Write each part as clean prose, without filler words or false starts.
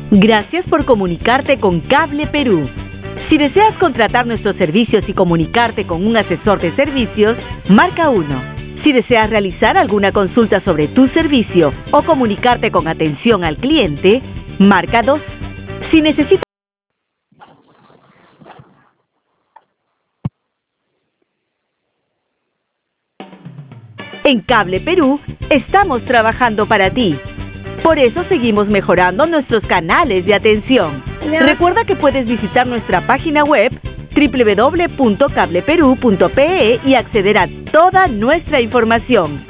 Gracias por comunicarte con Cable Perú. Si deseas contratar nuestros servicios y comunicarte con un asesor de servicios, marca 1. Si deseas realizar alguna consulta sobre tu servicio o comunicarte con atención al cliente, marca 2. Si necesitas... En Cable Perú estamos trabajando para ti. Por eso seguimos mejorando nuestros canales de atención. Recuerda que puedes visitar nuestra página web www.cableperu.pe y acceder a toda nuestra información.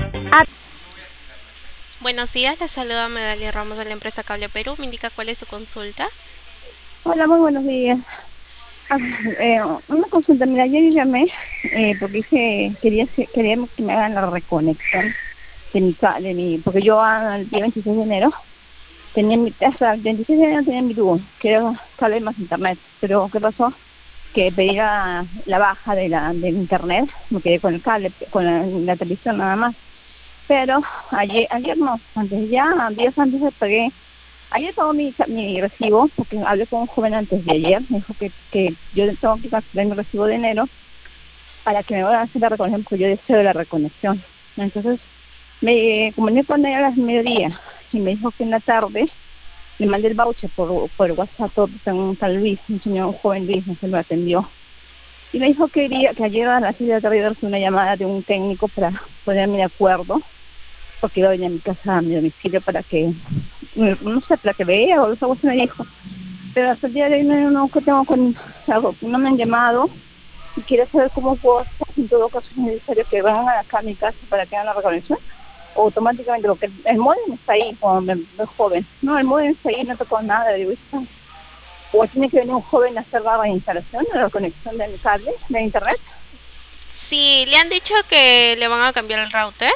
Buenos días, les saluda Medalia Ramos de la empresa Cable Perú. ¿Me indica cuál es su consulta? Hola, muy buenos días. Una consulta, mira, ayer llamé porque quería que me hagan la reconexión de mi porque yo el día 26 de enero hasta el 26 de enero tenía mi tubo, que era cable más internet, pero ¿qué pasó? Que pedí la baja del internet, me quedé con el cable, con la televisión nada más, pero ayer no, días antes pagué. Ayer pagó mi recibo, porque hablé con un joven antes de ayer, me dijo que yo tengo que cancelar mi recibo de enero para que me vayan a hacer la reconexión, porque yo deseo la reconexión. Entonces me comuniqué con él a las mediodía y me dijo que en la tarde le mandé el voucher por WhatsApp, tengo un tal Luis, un joven Luis, no se lo atendió. Y me dijo que ayer a las 6 de la tarde iba a recibir una llamada de un técnico para ponerme de acuerdo, porque iba a venir a mi casa, a mi domicilio, para que, no sé, para que vea o algo así me dijo. Pero hasta el día de hoy no me han llamado y quiero saber cómo puedo hacer. En todo caso es necesario que vengan acá a mi casa para que hagan la reconexión, o automáticamente, porque el modem está ahí, como me joven. No, el modem está ahí, no tocó nada, digo, o tiene que venir un joven a hacer la reinstalación, la reconexión del cable, de internet. Sí, ¿le han dicho que le van a cambiar el router?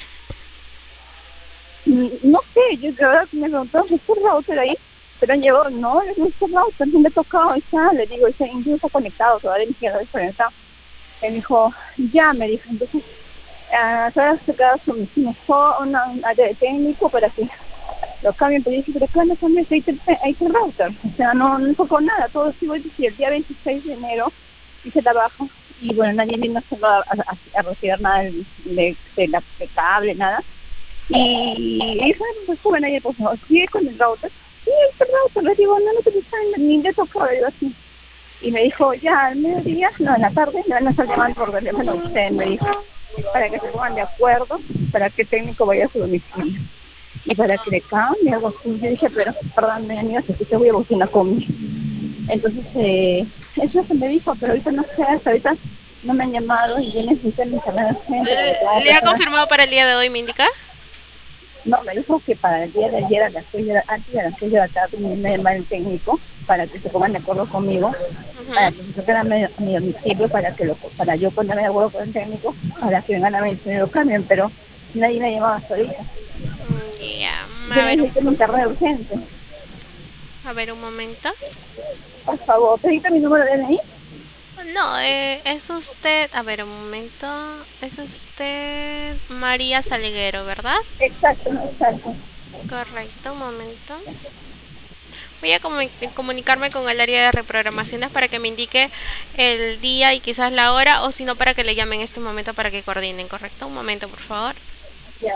No sé, yo de verdad me preguntó, ¿está el router ahí? Pero han llevado, no está el router, no me he tocado, le digo, incluso está conectado, todavía ni siquiera desconectado. Él dijo, ya, me dijo, entonces, ahora se queda un área de técnico para que lo cambien, pero dije, pero ¿cuándo cambias? Ahí está el router, o sea, no tocó nada, todo sigo, y el día 26 de enero hice la baja, y bueno, nadie vino a retirar nada de cable, nada. Y eso es joven ayer, pues, sigue con el router. Sí, el router, le digo, no te ni le tocó, le digo así. Y me dijo, ya al mediodía, no, en la tarde, me van a estar llamando por teléfono usted, me dijo, para que se pongan de acuerdo, para que el técnico vaya a su domicilio. Y para que le cambie algo así. Yo dije, pero, perdón, mi amiga, si te voy a buscar una combi. Entonces, eso es lo que me dijo, pero ahorita no sé, hasta ahorita no me han llamado y yo necesito el internet. ¿Le ha confirmado para el día de hoy, me indica? No, me dijo que para el día de ayer antes de las 6 de la tarde me llama el técnico para que se pongan de acuerdo conmigo, para que se toquen a mi domicilio, para yo ponerme de acuerdo con el técnico, para que vengan a mi domicilio y lo cambien, pero nadie me ha llamado hasta ahorita. Yo necesito un internet urgente. A ver, un momento. Por favor, ¿pediste mi número de DNI? No, es usted, a ver, un momento, es usted María Salguero, ¿verdad? Exacto. Correcto, un momento. Voy a comunicarme con el área de reprogramaciones para que me indique el día y quizás la hora, o si no, para que le llamen en este momento para que coordinen, ¿correcto? Un momento, por favor. Ya.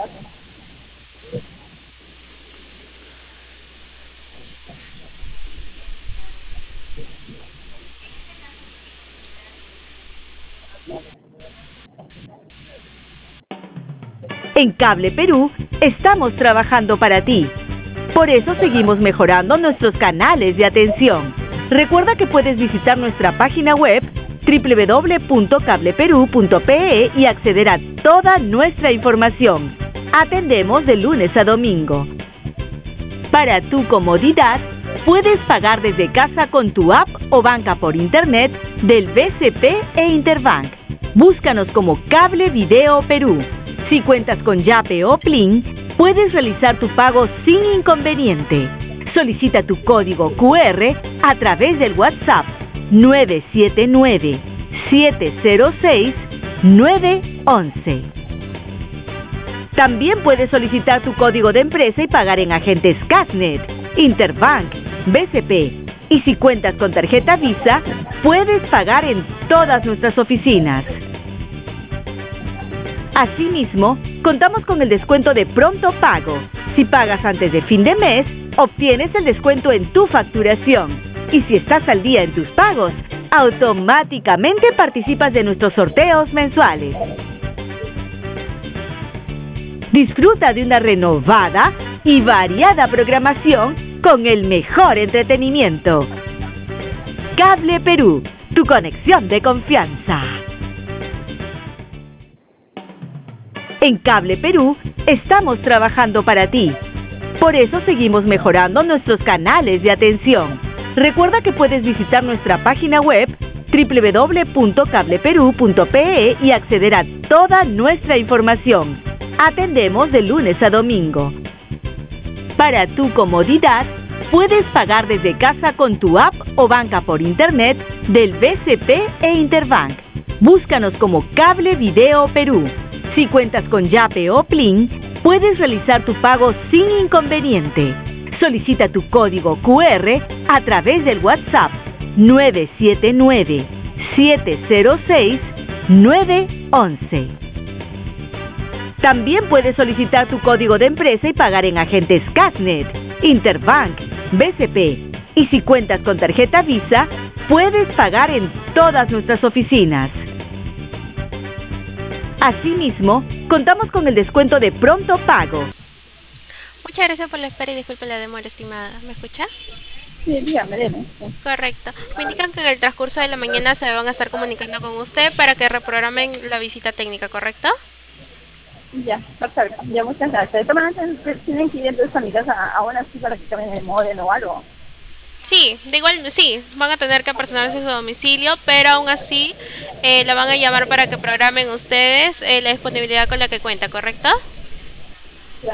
En Cable Perú estamos trabajando para ti. Por eso seguimos mejorando nuestros canales de atención. Recuerda que puedes visitar nuestra página web www.cableperu.pe y acceder a toda nuestra información. Atendemos de lunes a domingo. Para tu comodidad, puedes pagar desde casa con tu app o banca por internet del BCP e Interbank. Búscanos como Cable Video Perú. Si cuentas con Yape o Plin, puedes realizar tu pago sin inconveniente. Solicita tu código QR a través del WhatsApp 979-706-911. También puedes solicitar tu código de empresa y pagar en agentes Casnet, Interbank, BCP. Y si cuentas con tarjeta Visa, puedes pagar en todas nuestras oficinas. Asimismo, contamos con el descuento de pronto pago. Si pagas antes de fin de mes, obtienes el descuento en tu facturación. Y si estás al día en tus pagos, automáticamente participas de nuestros sorteos mensuales. Disfruta de una renovada y variada programación con el mejor entretenimiento. Cable Perú, tu conexión de confianza. En Cable Perú estamos trabajando para ti. Por eso seguimos mejorando nuestros canales de atención. Recuerda que puedes visitar nuestra página web www.cableperú.pe y acceder a toda nuestra información. Atendemos de lunes a domingo. Para tu comodidad, puedes pagar desde casa con tu app o banca por internet del BCP e Interbank. Búscanos como Cable Video Perú. Si cuentas con Yape o Plin, puedes realizar tu pago sin inconveniente. Solicita tu código QR a través del WhatsApp 979-706-911. También puedes solicitar tu código de empresa y pagar en agentes Casnet, Interbank, BCP. Y si cuentas con tarjeta Visa, puedes pagar en todas nuestras oficinas. Asimismo, contamos con el descuento de pronto pago. Muchas gracias por la espera y disculpe la demora, estimada. ¿Me escucha? Sí, dígame. Correcto. Me indican que en el transcurso de la mañana se van a estar comunicando con usted para que reprogramen la visita técnica, ¿correcto? Ya, perfecto. Ya, muchas gracias. De todas maneras, tienen que ir entonces a mi casa aún así para que cambien el modelo o algo. Sí, de igual, sí, van a tener que personarse su domicilio, pero aún así la van a llamar para que programen ustedes la disponibilidad con la que cuenta, ¿correcto? Ya,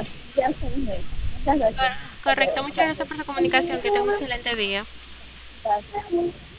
muchas gracias. Correcto, muchas gracias por su comunicación, que tenga un excelente día. Gracias.